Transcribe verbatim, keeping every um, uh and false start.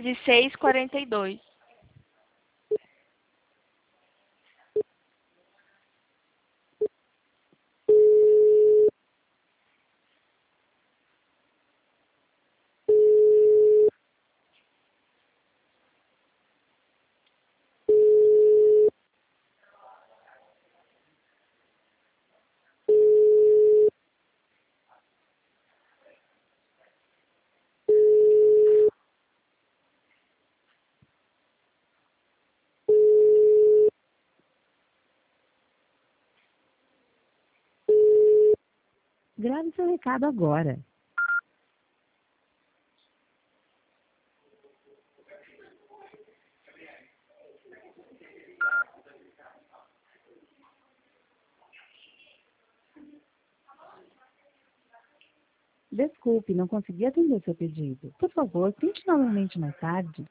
de seis e quarenta e dois. Grave seu recado agora. Desculpe, não consegui atender seu pedido. Por favor, tente novamente mais tarde.